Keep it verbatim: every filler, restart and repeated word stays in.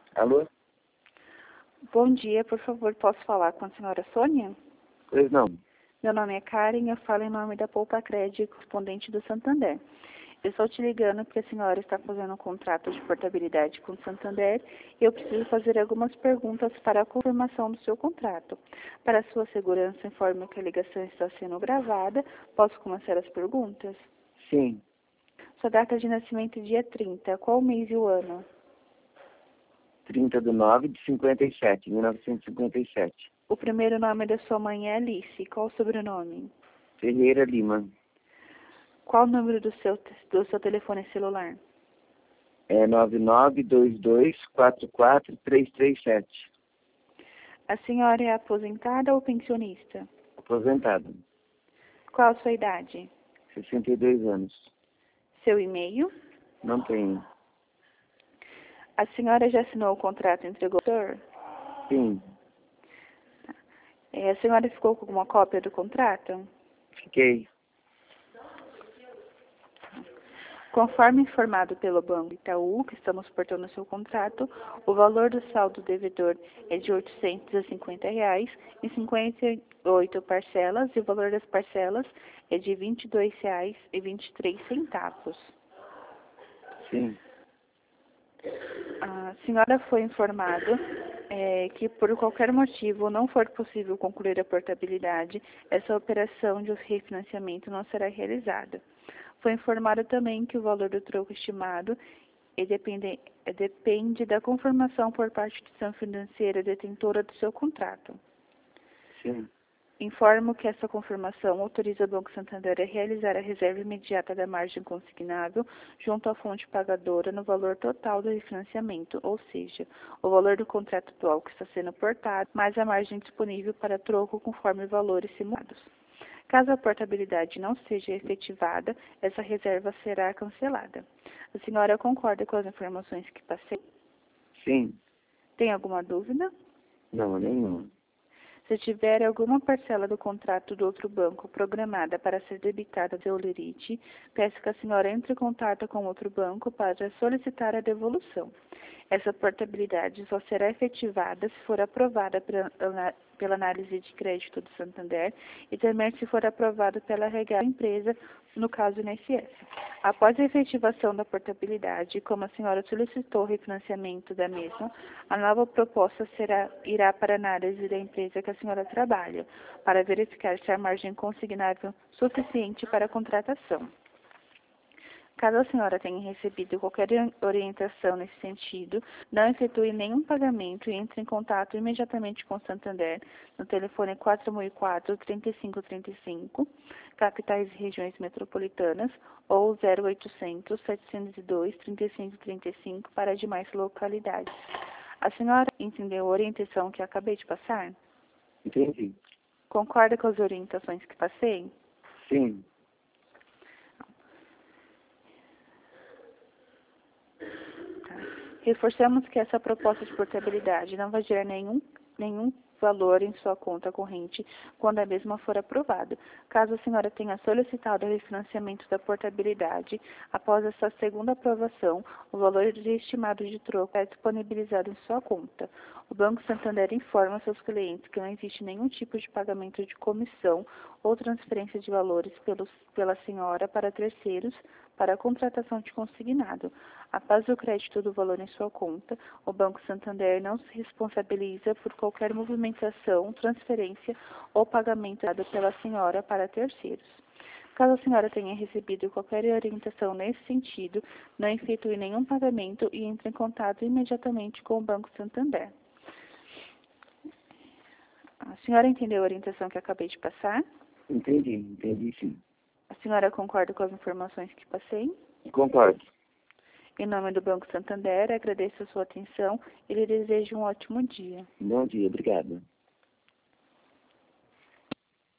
Alô? Bom dia, por favor, posso falar com a senhora Sônia? Pois não. Meu nome é Karen, eu falo em nome da Poupa Crédito, correspondente do Santander. Eu estou te ligando porque a senhora está fazendo um contrato de portabilidade com o Santander e eu preciso fazer algumas perguntas para a confirmação do seu contrato. Para sua segurança, informo que a ligação está sendo gravada. Posso começar as perguntas? Sim. Sua data de nascimento é dia trinta. Qual o mês e o ano? trinta de nove de cinquenta e sete, mil novecentos e cinquenta e sete. O primeiro nome da sua mãe é Alice. Qual o sobrenome? Ferreira Lima. Qual o número do seu, do seu telefone celular? É nove nove dois dois quatro quatro três três sete. A senhora é aposentada ou pensionista? Aposentado. Qual a sua idade? sessenta e dois anos. Seu e-mail? Não tenho. A senhora já assinou o contrato entre o doutor? Sim. É, a senhora ficou com uma cópia do contrato? Fiquei. Conforme informado pelo Banco Itaú, que estamos portando o seu contrato, o valor do saldo devedor é de oitocentos e cinquenta reais em cinquenta e oito parcelas e o valor das parcelas é de vinte e dois reais e vinte e três centavos. Sim. A senhora foi informada é, que por qualquer motivo não for possível concluir a portabilidade, essa operação de refinanciamento não será realizada. Foi informado também que o valor do troco estimado é depende, é, depende da confirmação por parte da instituição financeira detentora do seu contrato. Sim. Informo que essa confirmação autoriza o Banco Santander a realizar a reserva imediata da margem consignável junto à fonte pagadora no valor total do refinanciamento, ou seja, o valor do contrato atual que está sendo portado, mais a margem disponível para troco conforme valores simulados. Caso a portabilidade não seja efetivada, essa reserva será cancelada. A senhora concorda com as informações que passei? Sim. Tem alguma dúvida? Não, nenhuma. Se tiver alguma parcela do contrato do outro banco programada para ser debitada pelo Lerite, peço que a senhora entre em contato com outro banco para solicitar a devolução. Essa portabilidade só será efetivada se for aprovada pela, pela análise de crédito do Santander e também se for aprovada pela R H da empresa, no caso I N S S. Após a efetivação da portabilidade, como a senhora solicitou o refinanciamento da mesma, a nova proposta será, irá para a análise da empresa que a senhora trabalha, para verificar se há margem consignável suficiente para a contratação. Caso a senhora tenha recebido qualquer orientação nesse sentido, não efetue nenhum pagamento e entre em contato imediatamente com o Santander no telefone quatro mil e quatro, trinta e cinco trinta e cinco, capitais e regiões metropolitanas, ou zero oitocentos, setecentos e dois, trinta e cinco trinta e cinco para demais localidades. A senhora entendeu a orientação que eu acabei de passar? Entendi. Concorda com as orientações que passei? Sim. Reforçamos que essa proposta de portabilidade não vai gerar nenhum, nenhum valor em sua conta corrente quando a mesma for aprovada. Caso a senhora tenha solicitado o refinanciamento da portabilidade, após essa segunda aprovação, o valor estimado de troco é disponibilizado em sua conta. O Banco Santander informa seus clientes que não existe nenhum tipo de pagamento de comissão ou transferência de valores pelos, pela senhora para terceiros para a contratação de consignado. Após o crédito do valor em sua conta, o Banco Santander não se responsabiliza por qualquer movimentação, transferência ou pagamento dado pela senhora para terceiros. Caso a senhora tenha recebido qualquer orientação nesse sentido, não efetue nenhum pagamento e entre em contato imediatamente com o Banco Santander. A senhora entendeu a orientação que acabei de passar? Entendi, entendi sim. A senhora concorda com as informações que passei? Concordo. Em nome do Banco Santander, agradeço a sua atenção e lhe desejo um ótimo dia. Bom dia, obrigado.